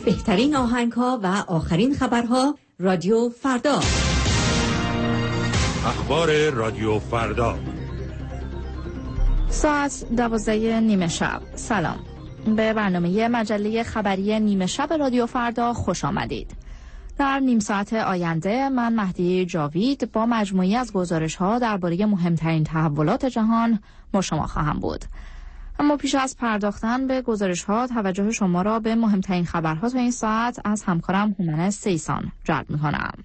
بهترین آهنگ‌ها و آخرین خبرها رادیو فردا. اخبار رادیو فردا ساعت 12 نیمه شب. سلام. به برنامه مجله خبری نیمه شب رادیو فردا خوش آمدید. در نیم ساعت آینده من مهدی جاوید با مجموعی از گزارش‌ها درباره مهمترین تحولات جهان با شما خواهم بود. اما پیش از پرداختن به گزارش‌ها توجه شما را به مهمترین خبرها تا این ساعت از همکارم هومن سیسان جلب می‌کنم.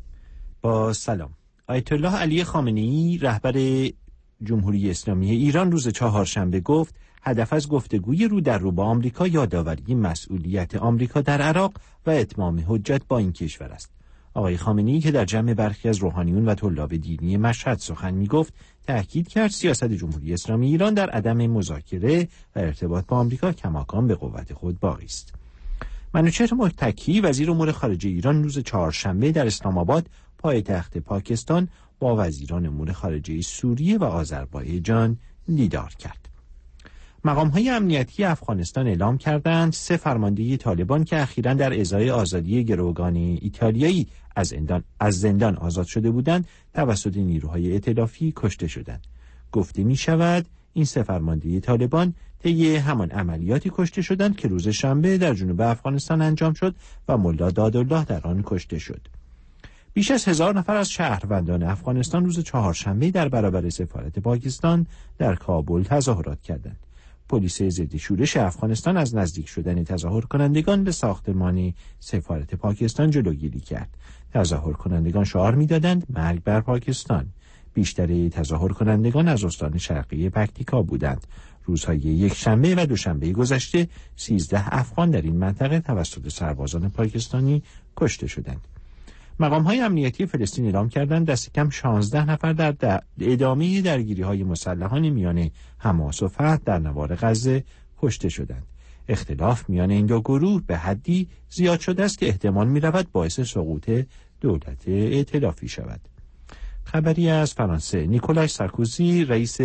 با سلام. آیت الله علی خامنه‌ای رهبر جمهوری اسلامی ایران روز چهارشنبه گفت هدف از گفتگوی رو در رو با آمریکا یادآوری مسئولیت آمریکا در عراق و اتمام حجت با این کشور است. آقای خامنه‌ای که در جمع برخی از روحانیون و طلاب دینی مشهد سخن می‌گفت، تأکید کرد سیاست جمهوری اسلامی ایران در عدم مذاکره و ارتباط با آمریکا کماکان به قوت خود باقی است. منوچهر متکی وزیر امور خارجه ایران روز چهارشنبه در اسلام آباد پایتخت پاکستان با وزیران امور خارجه سوریه و آذربایجان دیدار کرد. مقام‌های امنیتی افغانستان اعلام کردند 3 فرمانده طالبان که اخیراً در ازای آزادی گروگان ایتالیایی از زندان آزاد شده بودند توسط نیروهای ائتلافی کشته شدند. گفته می‌شود این 3 فرمانده طالبان طی همان عملیاتی کشته شدند که روز شنبه در جنوب افغانستان انجام شد و ملا دادالله در آن کشته شد. بیش از 1000 نفر از شهروندان افغانستان روز چهارشنبه در برابر سفارت پاکستان در کابل تظاهرات کردند. پلیس ضد شورش افغانستان از نزدیک شدن تظاهر کنندگان به ساختمان سفارت پاکستان جلوگیری کرد. تظاهر کنندگان شعار می‌دادند مرگ بر پاکستان. بیشتر تظاهر کنندگان از استان شرقی پکتیکا بودند. روزهای یکشنبه و دوشنبه گذشته 13 افغان در این منطقه توسط سربازان پاکستانی کشته شدند. مقام‌های امنیتی فلسطین اعلام کردند دست کم 16 نفر در ادامه درگیری‌های مسلحانه میان حماس و فتح در نوار غزه کشته شدند. اختلاف میان این دو گروه به حدی زیاد شده است که احتمال می‌رود باعث سقوط دولت ائتلافی شود. خبری از فرانسه. نیکولاش سارکوزی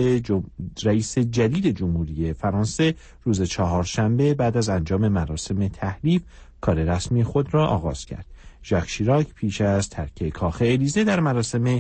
رئیس جدید جمهوری فرانسه روز چهارشنبه بعد از انجام مراسم تحلیف کار رسمی خود را آغاز کرد. ژاک شیراک پیش از ترک کاخ الیزه در مراسم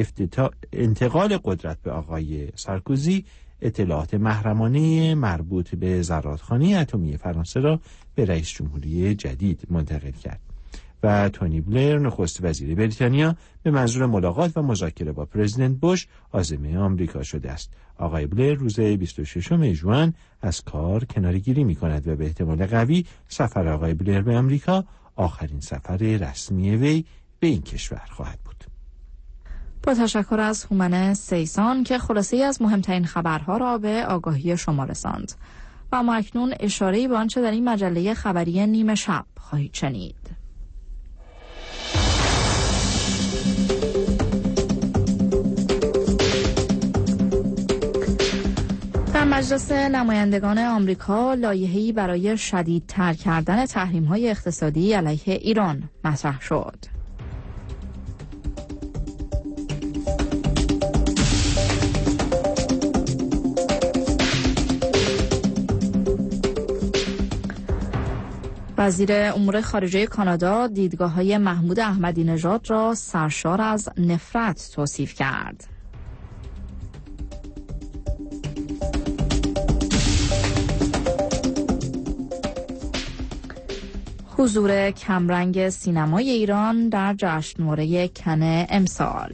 انتقال قدرت به آقای سارکوزی اطلاعات محرمانه مربوط به زرادخانه اتمی فرانسه را به رئیس جمهوری جدید منتقل کرد و تونی بلر نخست وزیر بریتانیا به منظور ملاقات و مذاکره با پرزیدنت بوش عازم آمریکا شده است. آقای بلر روز 26 ژوئن از کار کناره‌گیری می‌کند و به احتمال قوی سفر آقای بلر به آمریکا آخرین سفر رسمی وی به این کشور خواهد بود. با تشکر از هومن سیسان که خلاصه‌ای از مهمترین خبرها را به آگاهی شما رساند. و اما اکنون اشاره‌ای به آنچه در این مجله خبری نیمه شب خواهید شنید. مجلس نمایندگان آمریکا لایحه‌ای برای شدیدتر کردن تحریم‌های اقتصادی علیه ایران مطرح شد. وزیر امور خارجه کانادا دیدگاه‌های محمود احمدی نژاد را سرشار از نفرت توصیف کرد. حضور کمرنگ سینمای ایران در جشنواره کن امسال.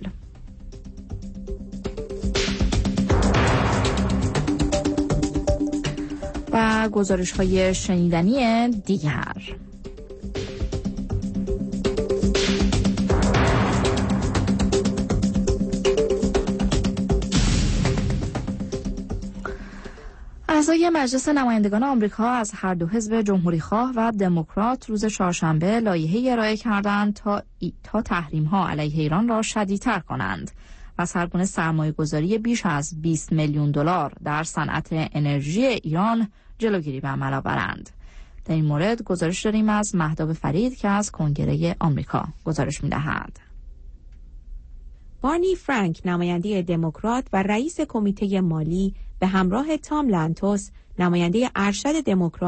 و گزارش‌های شنیدنی دیگر. اعضای مجلس نمایندگان آمریکا از هر دو حزب جمهوری‌خواه و دموکرات روز چهارشنبه لایحه‌ای ارائه کردند تا تحریم‌ها علیه ایران را شدیدتر کنند و سرگونه سرمایه‌گذاری بیش از 20 میلیون دلار در صنعت انرژی ایران جلوگیری به عمل آورند. در این مورد گزارش داریم از مهتاب فرید که از کنگره آمریکا گزارش می‌دهد. بارنی فرانک نماینده دموکرات و رئیس کمیته مالی به همراه تام لانتوس نماینده ارشد دموکرات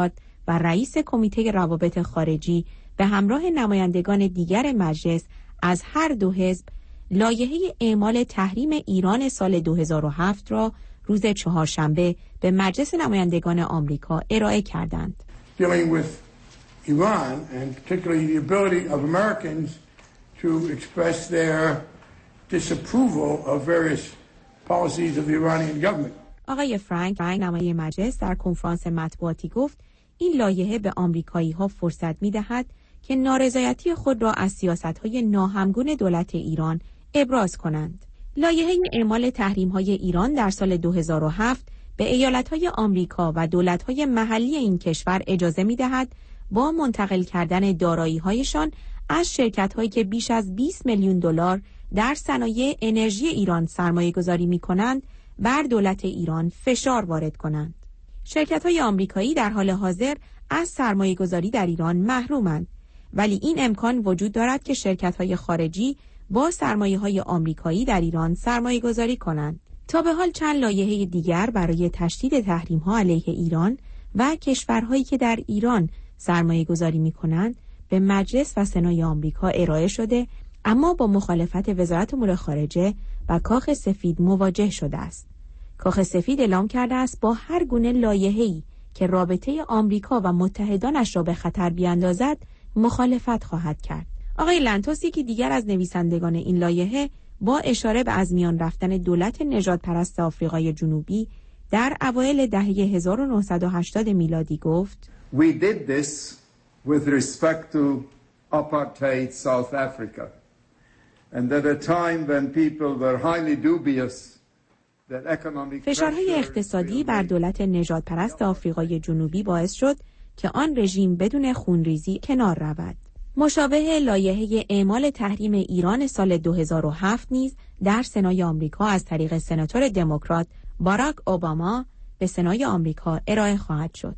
و رئیس کمیته روابط خارجی به همراه نمایندگان دیگر مجلس از هر دو حزب لایحه اعمال تحریم ایران سال 2007 را روز چهارشنبه به مجلس نمایندگان آمریکا ارائه کردند. Dealing with Iran and particularly the ability of Americans to express their disapproval of various policies of the Iranian government. آقای فرانک نماینده مجلس در کنفرانس مطبوعاتی گفت این لایحه به آمریکایی‌ها فرصت می‌دهد که نارضایتی خود را از سیاست‌های ناهمگون دولت ایران ابراز کنند. لایحه اعمال تحریم‌های ایران در سال 2007 به ایالت‌های آمریکا و دولت‌های محلی این کشور اجازه می‌دهد با منتقل کردن دارایی‌هایشان از شرکت‌هایی که بیش از 20 میلیون دلار در صنایع انرژی ایران سرمایه‌گذاری می‌کنند بر دولت ایران فشار وارد کنند. شرکت‌های آمریکایی در حال حاضر از سرمایه‌گذاری در ایران محرومند، ولی این امکان وجود دارد که شرکت‌های خارجی با سرمایه‌های آمریکایی در ایران سرمایه‌گذاری کنند. تا به حال چند لایحه دیگر برای تشدید تحریم‌ها علیه ایران و کشورهایی که در ایران سرمایه‌گذاری می‌کنند به مجلس و سنای آمریکا ارائه شده، اما با مخالفت وزارت امور خارجه و کاخ سفید مواجه شده است. کاخ سفید اعلام کرده است با هر گونه لایحه‌ای که رابطه آمریکا و متحدانش را به خطر بیاندازد مخالفت خواهد کرد. آقای لنتوس که دیگر از نویسندگان این لایحه با اشاره به از میان رفتن دولت نژاد پرست آفریقای جنوبی در اوایل دهه 1980 میلادی گفت We did this with respect to apartheid South Africa and at a time when people were highly dubious that economic فشارهای اقتصادی بر دولت نژاد پرست آفریقای جنوبی باعث شد که آن رژیم بدون خونریزی کنار رود. مشابه لایحه اعمال تحریم ایران سال 2007 نیز در سنای آمریکا از طریق سناتور دموکرات باراک اوباما به سنای آمریکا ارائه خواهد شد.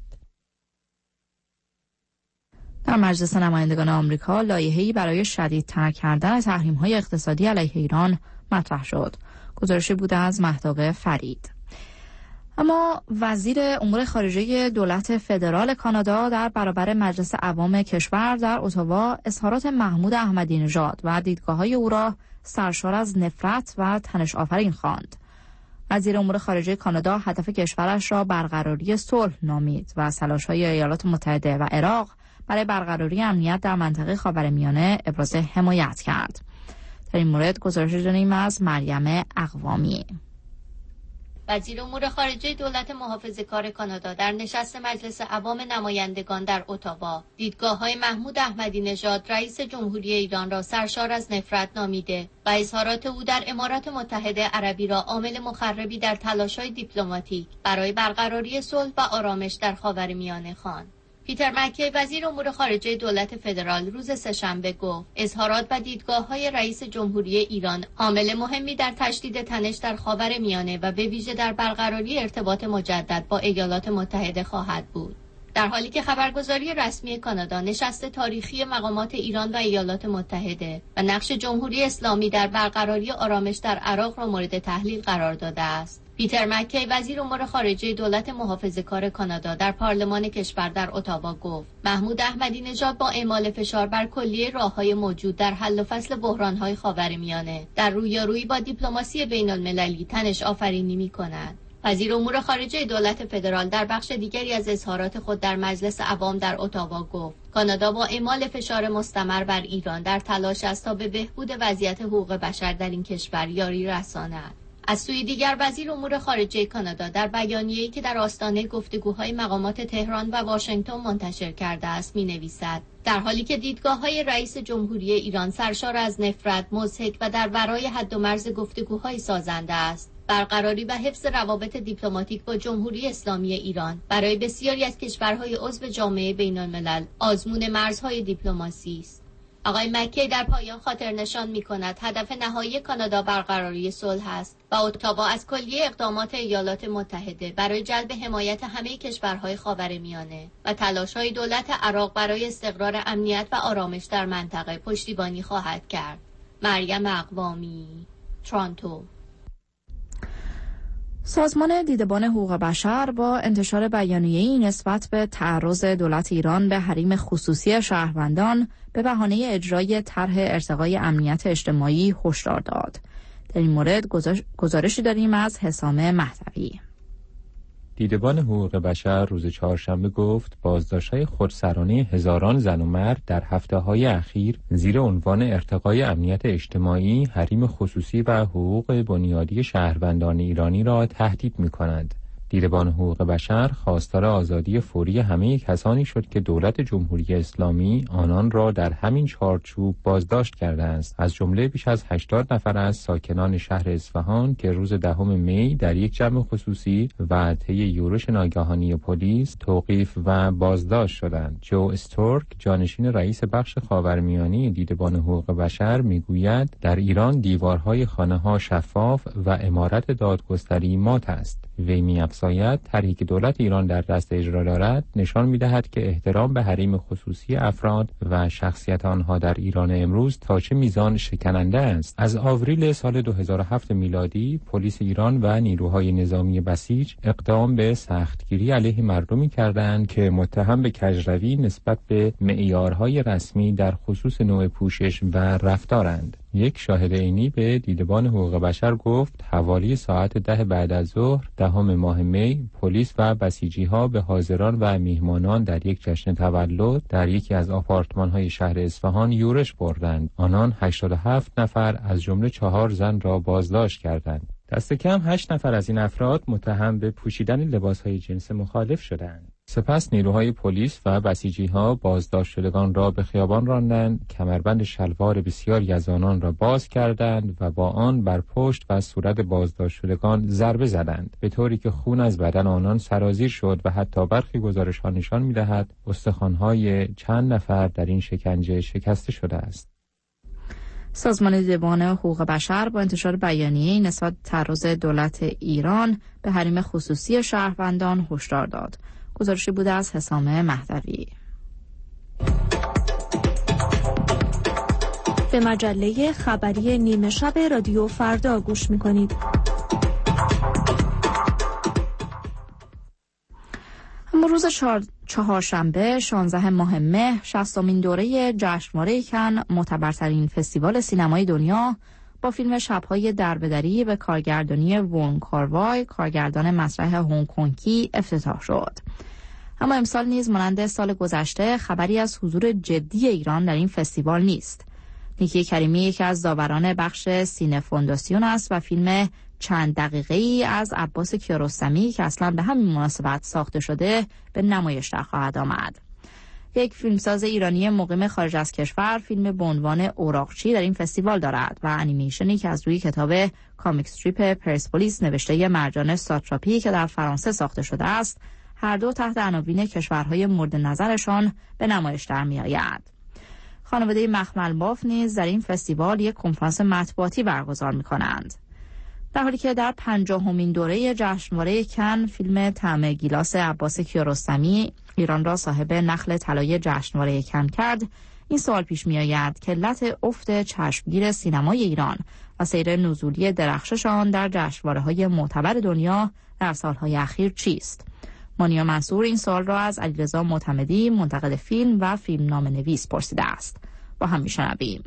در مجلس نمایندگان آمریکا لایحه‌ای برای شدیدتر کردن تحریم‌های اقتصادی علیه ایران مطرح شد. گزارشی بوده از مهتاب فرید. اما وزیر امور خارجه دولت فدرال کانادا در برابر مجلس عوام کشور در اتاوا اظهارات محمود احمدی نژاد و دیدگاه‌های او را سرشار از نفرت و تنش آفرین خواند. وزیر امور خارجه کانادا هدف کشورش را برقراری صلح نامید و تلاش‌های ایالات متحده و عراق برای برقراری امنیت در منطقه خاورمیانه ابراز حمایت کرد. در این مورد گزارشی داریم از مریم اقوامی. وزیر امور خارجه دولت محافظه‌کار کانادا در نشست مجلس عوام نمایندگان در اتاوا دیدگاه‌های محمود احمدی نژاد رئیس جمهوری ایران را سرشار از نفرت نامیده و اظهارات او در امارات متحده عربی را عامل مخربی در تلاش‌های دیپلماتیک برای برقراری صلح و آرامش در خاورمیانه خواند. پیتر مکی وزیر امور خارجه دولت فدرال روز سه‌شنبه گفت اظهارات و دیدگاه‌های رئیس جمهوری ایران عامل مهمی در تشدید تنش در خاورمیانه و به ویژه در برقراری ارتباط مجدد با ایالات متحده خواهد بود. در حالی که خبرگزاری رسمی کانادا نشست تاریخی مقامات ایران و ایالات متحده و نقش جمهوری اسلامی در برقراری آرامش در عراق را مورد تحلیل قرار داده است، پیتر مکی وزیر امور خارجه دولت محافظه‌کار کانادا در پارلمان کشور در اتاوا گفت محمود احمدی نژاد با اعمال فشار بر کلیه راه‌های موجود در حل و فصل بحران‌های خاورمیانه در رویارویی با دیپلماسی بین‌المللی تنش آفرینی می‌کند. وزیر امور خارجه دولت فدرال در بخش دیگری از اظهارات خود در مجلس عوام در اتاوا گفت کانادا با اعمال فشار مستمر بر ایران در تلاش است تا به بهبود وضعیت حقوق بشر در این کشور یاری رساند. از سوی دیگر وزیر امور خارجه کانادا در بیانیه‌ای که در آستانه گفتگوهای مقامات تهران و واشنگتن منتشر کرده است می‌نویسد در حالی که دیدگاه‌های رئیس جمهوری ایران سرشار از نفرت، مضحک و در ورای حد و مرز گفتگوهای سازنده است، برقراری و حفظ روابط دیپلماتیک با جمهوری اسلامی ایران برای بسیاری از کشورهای عضو جامعه بین‌الملل آزمون مرزهای دیپلماسی است. آقای مکی در پایان خاطر نشان می‌کند هدف نهایی کانادا برقراری صلح است و اتاوا از کلیه اقدامات ایالات متحده برای جلب حمایت همه کشورهای خاورمیانه و تلاش‌های دولت عراق برای استقرار امنیت و آرامش در منطقه پشتیبانی خواهد کرد. مریم اقوامی، تورنتو. سازمان دیدبان حقوق بشر با انتشار بیانیه‌ای نسبت به تعرض دولت ایران به حریم خصوصی شهروندان به بهانه اجرای طرح ارتقای امنیت اجتماعی هشدار داد. در این مورد گزارشی داریم از حسام مهدوی. دیدبان حقوق بشر روز چهارشنبه گفت بازداشت‌های خودسرانه هزاران زن و مرد در هفته‌های اخیر زیر عنوان ارتقای امنیت اجتماعی حریم خصوصی و حقوق بنیادی شهروندان ایرانی را تهدید می‌کنند. دیدبان حقوق بشر خواستار آزادی فوری همه کسانی شد که دولت جمهوری اسلامی آنان را در همین چارچوب بازداشت کرده است. از جمله بیش از 80 نفر از ساکنان شهر اصفهان که روز 10 می در یک جمع خصوصی و طی یورش ناگهانی پلیس توقیف و بازداشت شدند. جو استورک، جانشین رئیس بخش خاورمیانه دیدبان حقوق بشر، میگوید در ایران دیوارهای خانه‌ها شفاف و عمارت دادگستری مات است. وی می‌افزاید طرحی که دولت ایران در دست اجرا دارد نشان می‌دهد که احترام به حریم خصوصی افراد و شخصیت آنها در ایران امروز تا چه میزان شکننده است. از آوریل سال 2007 میلادی پلیس ایران و نیروهای نظامی بسیج اقدام به سختگیری علیه مردمی کردند که متهم به کجروی نسبت به معیارهای رسمی در خصوص نوع پوشش و رفتارند. یک شاهد عینی به دیدبان حقوق بشر گفت حوالی ساعت 10 بعد از ظهر 10 ماه می پلیس و بسیجی‌ها به حاضران و میهمانان در یک جشن تولد در یکی از آپارتمان‌های شهر اصفهان یورش بردند. آنان 87 نفر از جمله 4 زن را بازداشت کردند. دست کم 8 نفر از این افراد متهم به پوشیدن لباس‌های جنس مخالف شدند. سپس نیروهای پلیس و بسیجی‌ها بازداشت شدگان را به خیابان راندند، کمربند شلوار بسیاری از آنان را باز کردند و با آن بر پشت و صورت بازداشت شدگان ضربه زدند، به طوری که خون از بدن آنان سرازیر شد و حتی برخی گزارش‌ها نشان می‌دهد استخوان‌های چند نفر در این شکنجه شکسته شده است. سازمان دیدبان حقوق بشر با انتشار بیانیه‌ای نسبت به تعرض دولت ایران به حریم خصوصی شهروندان هشدار داد. گزارشی بوده از حسام مهدوی. به مجله خبری نیمه شب رادیو فردا گوش می‌کنید. اما روز چهارشنبه 16 ماه مه 60مین دوره جشنواره کن، معتبرترین فستیوال سینمای دنیا، با فیلم شب‌های دربدری به کارگردانی وون کار-وای، کارگردان مسرح هنگ کنگی، افتتاح شد. اما امسال نیز مانند سال گذشته خبری از حضور جدی ایران در این فستیوال نیست. نیکی کریمی یکی از داوران بخش سینه فونداسیون است و فیلم چند دقیقه‌ای از عباس کیارستمی که اصلا به همین مناسبت ساخته شده به نمایش در خواهد آمد. یک فیلمساز ایرانی مقیم خارج از کشور فیلم به عنوان اوراقچی در این فستیوال دارد و انیمیشنی که از روی کتاب کامیک استریپ پرسپولیس نوشته مرجان ساتراپی که در فرانسه ساخته شده است، هر دو تحت عناوین کشورهای مورد نظرشان به نمایش در می‌آید. خانواده مخمل باف نیز در این فستیوال یک کنفرانس مطبوعاتی برگزار می‌کنند. در حالی که در 50مین دوره جشنواره کن فیلم طعم گیلاس عباس کیارستمی ایران را صاحب نخل طلای جشنواره کن کرد، این سوال پیش می آید که علت افت چشمگیر سینمای ایران و سیر نزولی درخشش آن در جشنواره‌های معتبر دنیا در سالهای اخیر چیست؟ مانیا منصور این سوال را از علیرضا معتمدی، منتقد فیلم و فیلمنامه‌نویس پرسیده است. با هم میشنویم.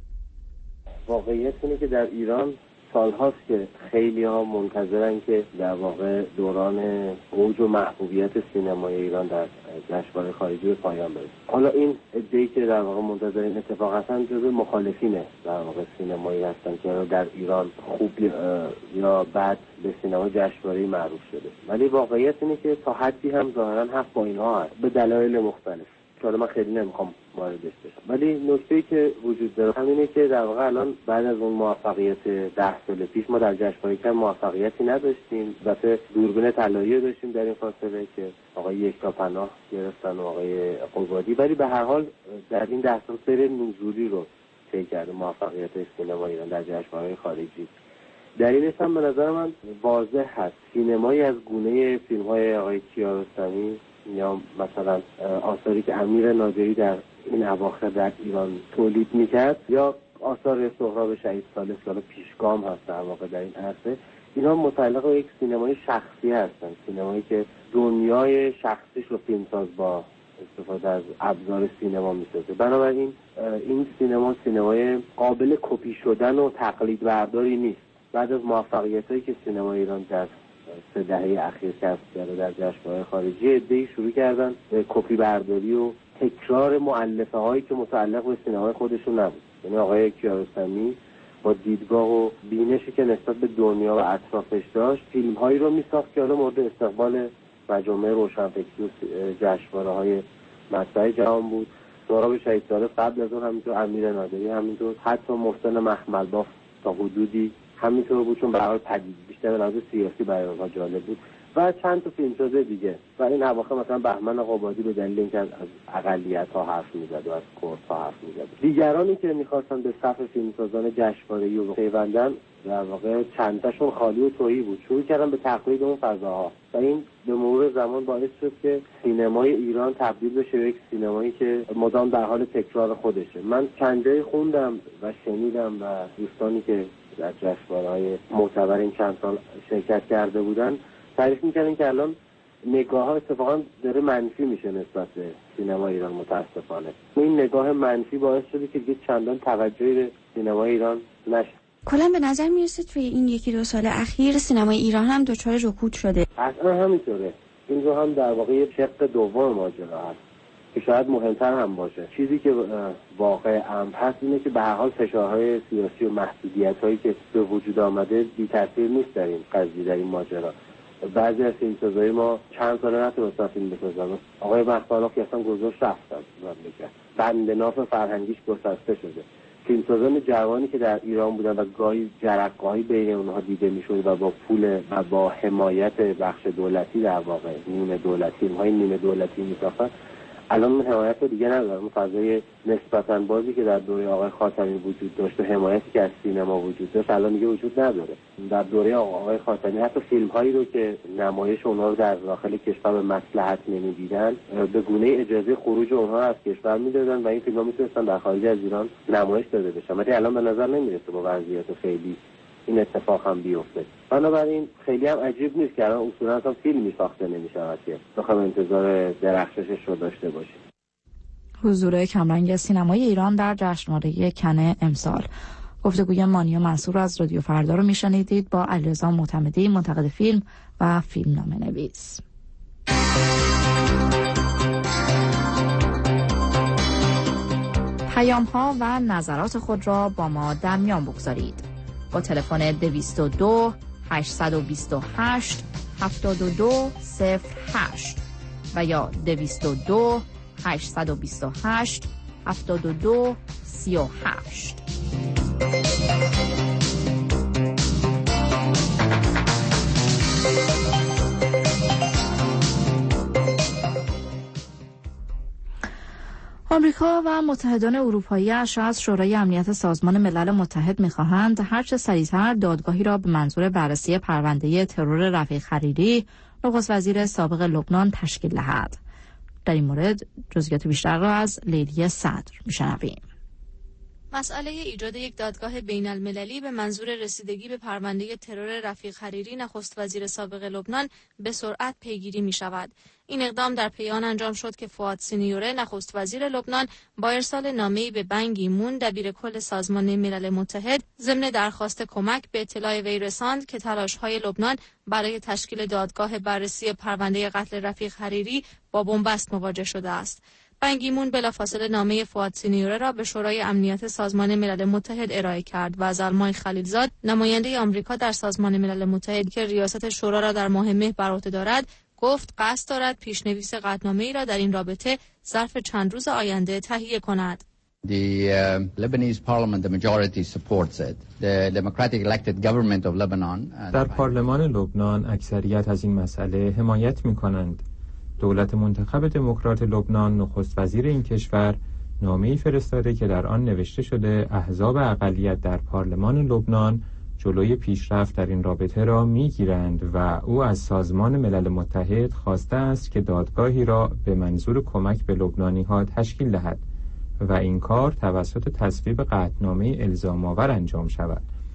واقعیت اینه که در ایران سالهاست که خیلی ها منتظرن که در واقع دوران اوج و محبوبیت سینمای ایران در جشنواره خارجی به پایان برسه. حالا این عده‌ای که در واقع منتظرین اتفاقا جزو مخالفین در واقع سینمایی هستن که در ایران خوب یا بد به سینما جشنواره‌ای معروف شده، ولی واقعیت اینه که تا حدی هم ظاهرا حق با اینها هست به دلایل مختلف که حالا من خیلی نمیخوام واردش بشم. ولی نکته‌ای که وجود داره همینه که در واقع الان بعد از اون موفقیت 10 سال پیش ما در جشنواره کن موفقیتی نداشتیم. البته دوربین طلایی داشتیم در این فاصله که آقای یکتا پناه گرفتن و آقای قبادی، ولی به هر حال در این 10 سال سیر نزولی رو طی کرده موفقیت سینما ایران در جشنواره خارجی. در این هم به نظر من واضح هست سینمایی از گونه فیلم‌های آقای کیارستمی یا مثلا آثاری که امیر ناجری در این اواخر در ایران تولید میکرد یا آثار سهراب شهید ثالث که پیشگام هست در واقع در این عرصه، اینا متعلق به یک سینمای شخصی هستن، سینمایی که دنیای شخصیش رو فیلمساز با استفاده از ابزار سینما میسازه. بنابراین این سینمای قابل کپی شدن و تقلید برداری نیست. بعد از موفقیتایی که سینمای ایران در 3 دهه اخیر کسب کرده در جشنواره‌های خارجی، عده‌ای شروع کردن به کپی برداری و تکرار مؤلفه هایی که متعلق به سینمای خودشون نبود. یعنی آقای کیارستمی با دیدگاه و بینشی که نسبت به دنیا و اطرافش داشت، فیلم هایی رو میساخت که حالا مورد استقبال مجامع روشنفکری و جشنواره‌های مطرح جهان بود. سهراب شهیدزاده قبل از اون همینطور، امیر نادری همینطور، حتی محسن مخملباف تا حدودی همینطور بود، چون برای پدید بیشتر به لحاظ سیاسی برای اونها جالب بود و چند تا فیلمساز دیگه. و این اواخر مثلا بهمن قبادی به دلیل اینکه از اقلیت‌ها حرف می‌زد و از کردها حرف می‌زد. دیگرانی که می‌خواستن به صف فیلمسازان جشنواره‌ای و پیوندن، در واقع چند تاشون خالی و تهی بود، شروع کردن به تقلید اون فضاها و این به مرور زمان باعث شد که سینمای ایران تبدیل بشه به یک سینمایی که مدام در حال تکرار خودشه. من چند جایی خوندم و شنیدم و دوستانی که در جشنواره‌های معتبر این چند سال شرکت کرده بودن تعریف می‌کردن که الان نگاه‌ها اتفاقا داره منفی میشه نسبت به سینما ایران. متأسفانه این نگاه منفی باعث شده که دیگه چندان توجهی به سینما ایران نشه. کلا به نظر میرسه توی این 1-2 سال اخیر سینمای ایران هم دچار رکود شده. اصلا همینطوره. این رو هم در واقع یک شق دوم ماجرا هست که شاید مهمتر هم باشه. چیزی که واقع امر هست اینه که به هر حال فشارهای سیاسی و محدودیت‌هایی که به وجود آمده بی تاثیر نیست در این قضیه، در این ماجرا. بعضی از فیلمسازهای ما چند ساله نتونستن فیلم بسازن. آقای مخملباف که اصلا گذاشت رفتن مملکت. بند ناف فرهنگیش گسسته شده. فیلمسازان جوانی که در ایران بودن و گاهی جرقه‌ای بین اونها دیده میشد و با پول و با حمایت بخش دولتی در واقع نیمه دولتی، فیلم‌های نیمه دولتی میساختن، الان اون حمایت دیگه نداره. اون فضای نسبتاً بازی که در دوره آقای خاتمی وجود داشت و حمایتی که از سینما وجود داشت الان دیگه وجود نداره. در دوره آقای خاتمی حتی فیلم‌هایی رو که نمایش اونها رو در داخل کشور به مصلحت نمی‌دیدن، به گونه اجازه خروج اونها از کشور می‌دادن و این فیلم‌ها می‌تونستن در خارج از ایران نمایش داده بشن. ولی الان به نظر نمی‌رسه با وضعیت خیلی این اتفاق هم بیفته. بنابراین خیلی هم عجیب نیست که الان اصولاً اصلا فیلمی ساخته نمی‌شود که بخوام انتظار درخششش رو داشته باشیم. حضور کمرنگ سینمای ایران در جشنواره کن امسال. گفتگوی مانیا منصور از رادیو فردا رو میشنیدید با علیرضا معتمدی، منتقد فیلم و فیلمنامه‌نویس. پیام‌ها و نظرات خود را با ما در میان بگذارید. با تلفن 222 828 7208 و یا 222 828 7238. آمریکا و متحدان اروپایی‌اش از شورای امنیت سازمان ملل متحد می‌خواهند هرچه سریع‌تر دادگاهی را به منظور بررسی پرونده ترور رفیق حریری، نخست وزیر سابق لبنان، تشکیل دهد. در این مورد جزئیات بیشتر را از لیلی صدر می‌شنویم. مسئله ایجاد یک دادگاه بین المللی به منظور رسیدگی به پرونده ترور رفیق حریری، نخست وزیر سابق لبنان، به سرعت پیگیری می شود. این اقدام در پی آن انجام شد که فؤاد سینیوره، نخست وزیر لبنان، با ارسال نامه‌ای به بن کی مون، دبیر کل سازمان ملل متحد، ضمن درخواست کمک به اطلاع وی رساند که تلاش‌های لبنان برای تشکیل دادگاه بررسی پرونده قتل رفیق حریری با بنبست مواجه شده است. بن کی مون بلافاصله نامه فؤاد سینیوره را به شورای امنیت سازمان ملل متحد ارائه کرد و زلمای خلیلزاد، نماینده آمریکا در سازمان ملل متحد که ریاست شورا را در ماه مه بر عهده دارد، گفت قصد دارد پیشنویس قطعنامه‌ای را در این رابطه ظرف چند روز آینده تهیه کند. The Lebanese parliament, the majority supports it. The democratic elected government of Lebanon. در پارلمان لبنان اکثریت از این مسئله حمایت می‌کنند. دولت منتخب دموکرات لبنان، نخست وزیر این کشور، نامه‌ای فرستاده که در آن نوشته شده احزاب اقلیت در پارلمان لبنان جلوی پیشرفت در این رابطه را می‌گیرند و او از سازمان ملل متحد خواسته است که دادگاهی را به منظور کمک به لبنانی‌ها تشکیل دهد و این کار توسط تصویب قطعنامه الزام‌آور انجام شود.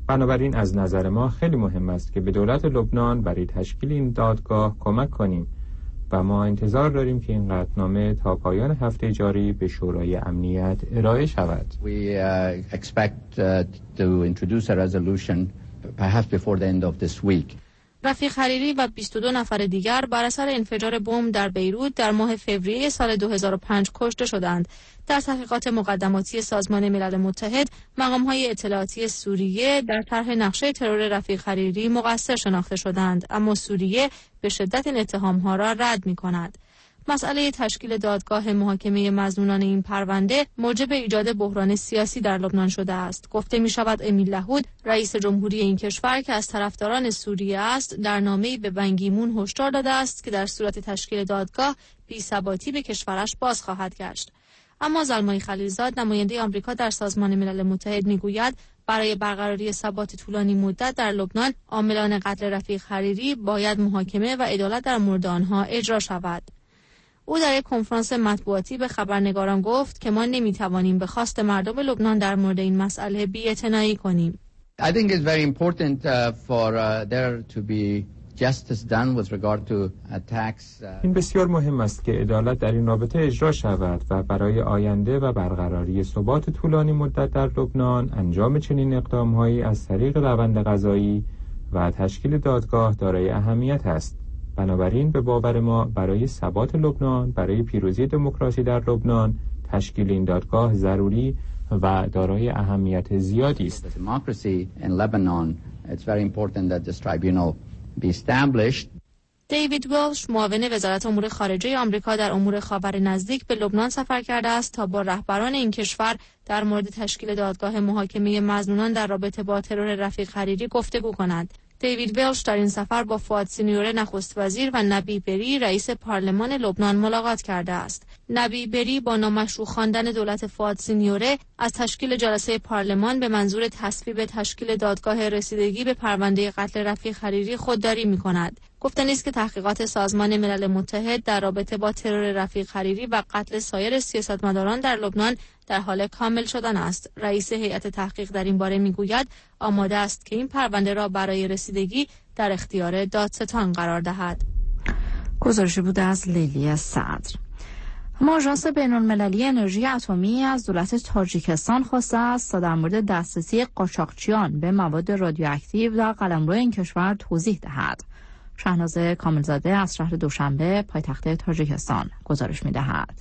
بنابراین از نظر ما خیلی مهم است که به دولت لبنان برای تشکیل این دادگاه کمک کنیم و ما انتظار داریم که این قطعنامه تا پایان هفته جاری به شورای امنیت ارائه شود. We expect to introduce a resolution perhaps before the end of this week. رفیق حریری و 22 نفر دیگر بر اثر انفجار بمب در بیروت در ماه فوریه سال 2005 کشته شدند. در تحقیقات مقدماتی سازمان ملل متحد، مقام‌های اطلاعاتی سوریه در طرح نقشه ترور رفیق حریری مقصر شناخته شدند، اما سوریه به شدت این اتهام‌ها را رد می‌کند. مسئله تشکیل دادگاه محاکمه مظنونان این پرونده موجب ایجاد بحران سیاسی در لبنان شده است. گفته می شود امیل لهود، رئیس جمهوری این کشور که از طرفداران سوریه است، در نامه‌ای به بن کی مون هشدار داده است که در صورت تشکیل دادگاه بی‌ثباتی به کشورش باز خواهد گشت. اما زلمای خلیلزاد، نماینده آمریکا در سازمان ملل متحد، میگوید برای برقراری ثبات طولانی مدت در لبنان، عاملان قتل رفیق حریری باید محاکمه و عدالت در مورد آنها اجرا شود. او در یک کنفرانس مطبوعاتی به خبرنگاران گفت که ما نمیتوانیم به خواست مردم لبنان در مورد این مسئله بی‌اعتنایی کنیم. I think it's very important for there to be justice done with regard to attacks. این بسیار مهم است که عدالت در این رابطه اجرا شود و برای آینده و برقراری ثبات طولانی مدت در لبنان انجام چنین اقدام‌هایی از طریق روند قضایی و تشکیل دادگاه دارای اهمیت است. بنابراین به باور ما برای ثبات لبنان، برای پیروزی دموکراسی در لبنان، تشکیل این دادگاه ضروری و دارای اهمیت زیادی است. دیوید ولش، معاون وزارت امور خارجه آمریکا در امور خاور نزدیک، به لبنان سفر کرده است تا با رهبران این کشور در مورد تشکیل دادگاه محاکمه مظنونان در رابطه با ترور رفیق حریری گفتگو کند. دیوید ولش در این سفر با فؤاد سینیوره نخست وزیر و نبی بری رئیس پارلمان لبنان ملاقات کرده است. نبی بری با نامشروع خواندن دولت فؤاد سینیوره از تشکیل جلسه پارلمان به منظور تصویب تشکیل دادگاه رسیدگی به پرونده قتل رفیق حریری خودداری می‌کند. گفتنی است که تحقیقات سازمان ملل متحد در رابطه با ترور رفیق حریری و قتل سایر سیاستمداران در لبنان در حال کامل شدن است. رئیس هیئت تحقیق در این باره میگوید آماده است که این پرونده را برای رسیدگی در اختیار دادستان قرار دهد. گزارشی بود از لیلی صدر. اما آژانس بین‌المللی انرژی اتمی از دولت تاجیکستان خواسته است تا در مورد دسترسی قاچاقچیان به مواد رادیواکتیو در قلمرو این کشور توضیح دهد. شهناز کاملزاده از شهر دوشنبه پایتخت تاجیکستان گزارش می‌دهد.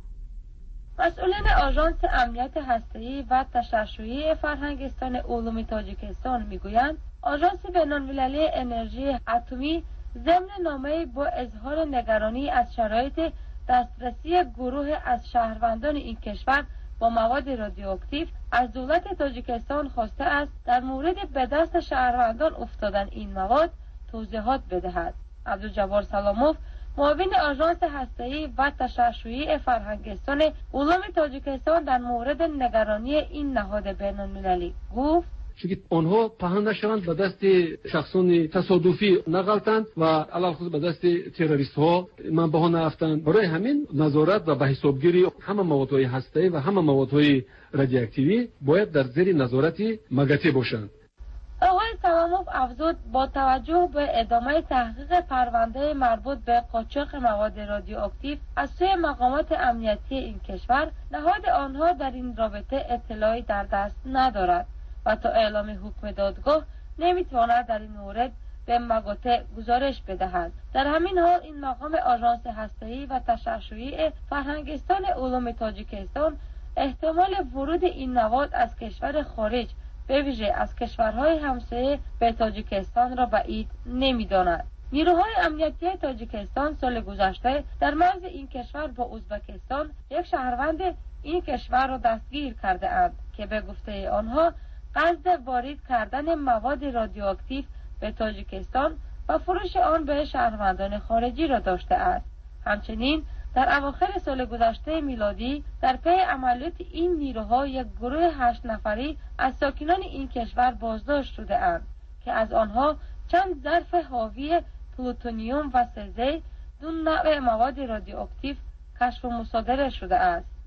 مسئولین آژانس امنیت هسته‌ای و تشعشعی فرهنگستان علوم تاجیکستان میگویند آژانس بین‌المللی انرژی اتمی ضمن نامه‌ای با اظهار نگرانی از شرایط دسترسی گروه از شهروندان این کشور با مواد رادیواکتیو از دولت تاجیکستان خواسته است در مورد به دست شهروندان افتادن این مواد توضیحات بدهد. عبدالجبار سلاموف، معاون آژانس هسته‌ای و تشعشعی فرهنگستان علوم تاجیکستان در مورد نگرانی این نهاد بین‌المللی گفت: چون آنها پهن نشوند به دست شخصان تصادفی نغلطند و علاوه به دست تروریست ها منبع نرفتند. برای همین نظارت و به حسابگیری همه موادهای هسته‌ای و همه موادهای رادیواکتیوی باید در زیر نظارت مگاتی باشند. آقای سلاموف افزود با توجه به ادامه تحقیق پرونده مربوط به قاچاق مواد رادیواکتیو از سوی مقامات امنیتی این کشور، نهاد آنها در این رابطه اطلاعی در دست ندارد و تا اعلام حکم دادگاه نمیتواند در این مورد به مقاطع گزارش بدهد. در همین حال این مقام آژانس هسته‌ای و تشعشعی فرهنگستان علوم تاجیکستان احتمال ورود این مواد از کشور خارج به ویژه از کشورهای همسایه به تاجیکستان را بعید نمی‌داند. نیروهای امنیتی تاجیکستان سال گذشته در مرز این کشور با ازبکستان یک شهروند این کشور را دستگیر کرده اند که به گفته آنها قصد وارد کردن مواد رادیواکتیو به تاجیکستان و فروش آن به شهروندان خارجی را داشته است. همچنین در اواخر سال گذشته میلادی در پی عملیات این نیروها یک گروه 8 نفری از ساکنان این کشور بازداشت شده اند که از آنها چند ظرف حاوی پلوتونیوم و سزه، دو نوع مواد رادیواکتیو کشف و مصادره شده است.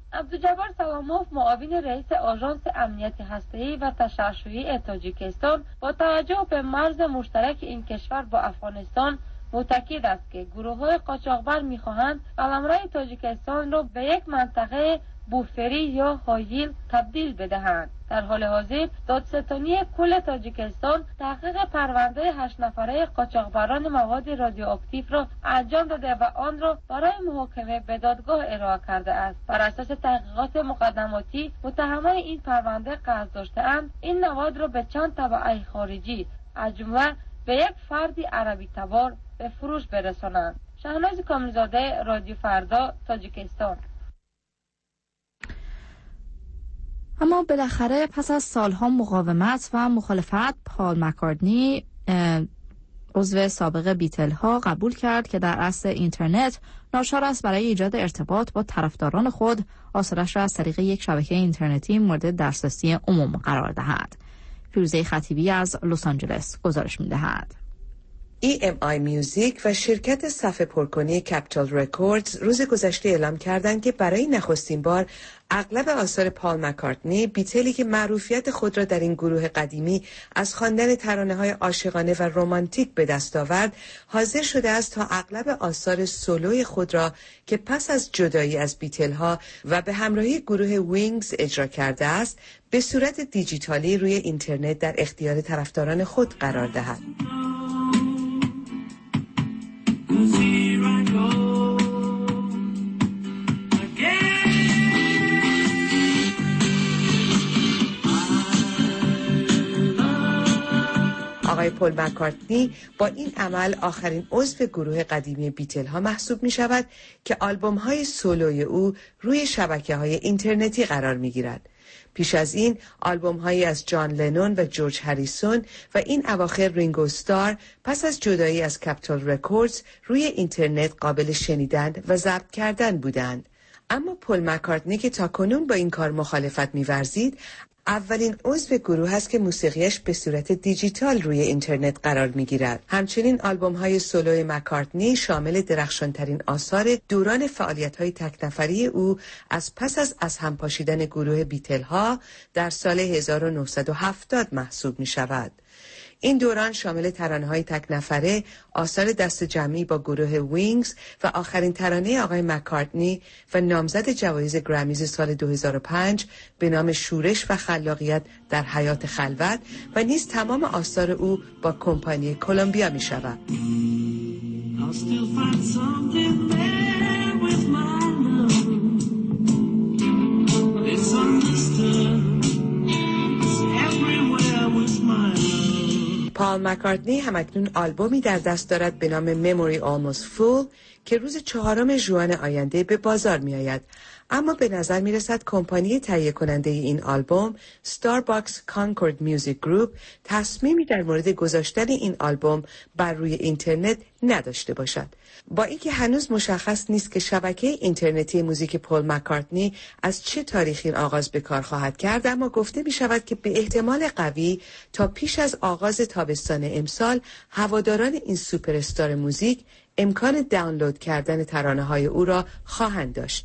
عبدالجبار سلاموف، معاون رئیس آژانس امنیت هسته‌ای و تشعشعی تاجیکستان، با توجه به مرز مشترک این کشور با افغانستان معتقد است که گروه‌های قاچاقبر می‌خواهند قلمرو تاجیکستان را به یک منطقه بوفری یا هایل تبدیل بدهند. در حال حاضر دادستانی کل تاجیکستان تحقیق پرونده 8 نفره قاچاقبران مواد رادیواکتیو را انجام داده و آن را برای محاکمه به دادگاه ارائه کرده است. بر اساس تحقیقات مقدماتی، متهمان این پرونده قصد داشته‌اند این مواد را به چند تبعه خارجی از جمله به یک فردی عربی تبار به فروش برسانند. شهناز کاملزاده، رادیو فردا، تاجیکستان. اما بالاخره پس از سالها مقاومت و مخالفت، پال مکارتنی، عضو سابق بیتل ها، قبول کرد که در عصر اینترنت ناچار است برای ایجاد ارتباط با طرفداران خود آثارش را از طریق یک شبکه اینترنتی مورد دسترسی عموم قرار دهد. فیروزه خطیبی از لس آنجلس گزارش می‌دهد. EMI میوزیک و شرکت صفحه پرکنی کپیتال رکوردز روز گذشته اعلام کردند که برای نخستین بار اغلب آثار پال مکارتنی، بیتلی که معروفیت خود را در این گروه قدیمی از خواندن ترانه‌های عاشقانه و رمانتیک به دست آورد، حاضر شده است تا اغلب آثار سولوی خود را که پس از جدایی از بیتل‌ها و به همراهی گروه وینگز اجرا کرده است، به صورت دیجیتالی روی اینترنت در اختیار طرفداران خود قرار دهد. آقای پل مکارتنی با این عمل آخرین عضو گروه قدیمی بیتل ها محسوب می شود که آلبوم های سولوی او روی شبکه های اینترنتی قرار می گیرد. پیش از این آلبوم هایی از جان لنون و جورج هریسون و این اواخر رینگو استار پس از جدایی از کپیتال رکوردز روی اینترنت قابل شنیدن و ضبط کردن بودند. اما پل مکارتنی که تاکنون با این کار مخالفت می‌ورزید، اولین عضو گروه است که موسیقیش به صورت دیجیتال روی اینترنت قرار می‌گیرد. همچنین آلبوم‌های سولوی مکارتنی شامل درخشانترین آثار دوران فعالیت‌های تک‌نفری او از پس از هم پاشیدن گروه بیتل‌ها در سال 1970 محسوب می‌شود. این دوران شامل ترانه‌های تک‌نفره، آثار دست جمعی با گروه وینگز و آخرین ترانه آقای مکارتنی و نامزد جوایز گرمیز سال 2005 به نام شورش و خلاقیت در حیات خلوت و نیز تمام آثار او با کمپانی کلمبیا می شود. پال مکارتنی همکنون آلبومی در دست دارد به نام Memory Almost Full که روز 4 ژوئن آینده به بازار می آید. اما به نظر می رسد کمپانی تهیه کننده این آلبوم ستارباکس کانکورد میوزیک گروپ تصمیمی در مورد گذاشتن این آلبوم بر روی اینترنت نداشته باشد. با اینکه هنوز مشخص نیست که شبکه اینترنتی موزیک پل مکارتنی از چه تاریخی آغاز به کار خواهد کرد، اما گفته می شود که به احتمال قوی تا پیش از آغاز تابستان امسال هواداران این سوپر استار موزیک امکان دانلود کردن ترانه‌های او را خواهند داشت.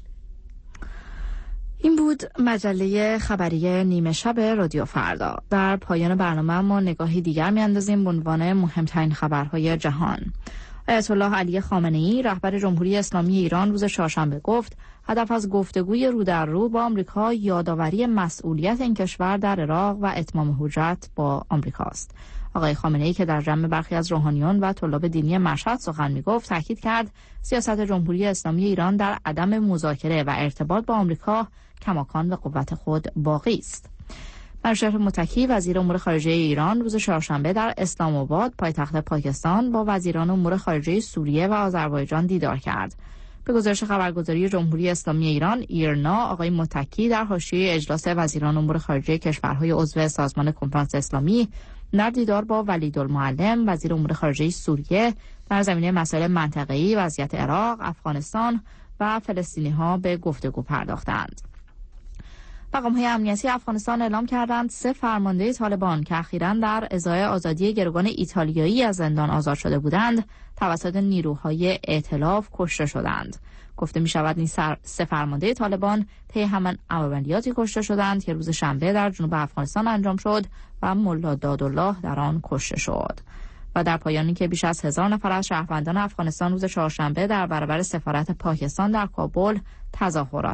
این بود مجله خبری نیمه شب رادیو فردا. در پایان برنامه ما نگاهی دیگر می‌اندازیم به عنوان مهمترین خبرهای جهان. آیت الله علی خامنه‌ای، رهبر جمهوری اسلامی ایران، روز چهارشنبه گفت هدف از گفتگوی رو در رو با آمریکا یادآوری مسئولیت این کشور در عراق و اتمام حجت با آمریکا است. آقای خامنه‌ای که در جمع برخی از روحانیون و طلاب دینی مشهد سخن می‌گفت، تاکید کرد سیاست جمهوری اسلامی ایران در عدم مذاکره و ارتباط با آمریکا کماکان به قوت خود باقی است. منوچهر متکی، وزیر امور خارجه ایران، روز چهارشنبه در اسلام آباد، پایتخت پاکستان، با وزیران امور خارجه سوریه و آذربایجان دیدار کرد. به گزارش خبرگزاری جمهوری اسلامی ایران ایرنا، آقای متکی در حاشیه اجلاس وزیران امور خارجه کشورهای عضو سازمان کنفرانس اسلامی در دیدار با ولیدالمعلم، وزیر امور خارجه سوریه، در زمینه مسائل منطقه‌ای، وضعیت عراق، افغانستان و فلسطینی‌ها به گفتگو پرداختند. مقام‌های امنیتی افغانستان اعلام کردند 3 فرمانده طالبان که اخیراً در ازای آزادی گروگان ایتالیایی از زندان آزاد شده بودند، توسط نیروهای ائتلاف کشته شدند. گفته می شود این سه فرمانده طالبان طی همان عملیاتی کشته شدند که روز شنبه در جنوب افغانستان انجام شد و ملا دادالله در آن کشته شد. و در پایانی که بیش از 1000 نفر از شهروندان افغانستان روز چهارشنبه در برابر سفارت پاکستان در کابل تظاهرات